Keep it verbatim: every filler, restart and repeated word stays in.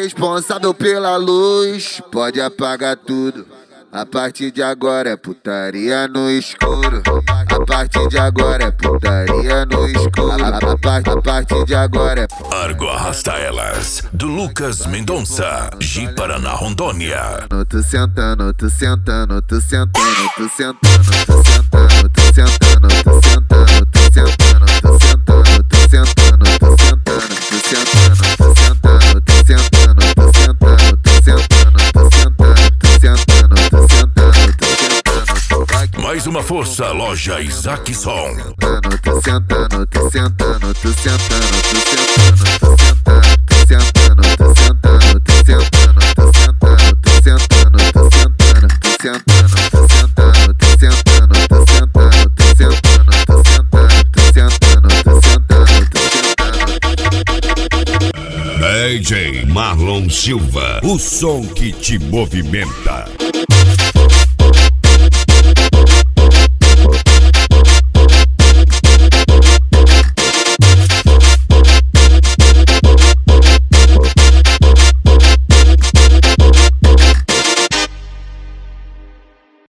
responsável pela luz, pode apagar tudo. A partir de agora é putaria no escuro. A partir de agora é putaria no escuro. A, a, a, par, a partir de agora é... Argo Arrasta Elas, do Lucas Mendonça, Ji Paraná, Rondônia. Tu sentando, tu sentando, tu sentando, tu sentando, tu sentando, tu sentando, tu sentando, tu sentando, tu sentando, tu sentando, tu sentando, tu sentando, tu sentando, tu sentando, tu sentando, tu sentando, tu sentando, tu sentando, tu sentando, tu sentando. Mais uma força, loja Isaac Som. Tu sentando, tu sentando, tu sentando, tu sentando, tu sentando, tu sentando, tu sentando, tu sentando, tu sentando, tu sentando, tu sentando, tu sentando, tu sentando, tu sentando, tu sentando, tu sentando, tu sentando, tu sentando, tu sentando, tu sentando. D J Marlon Silva, o som que te movimenta.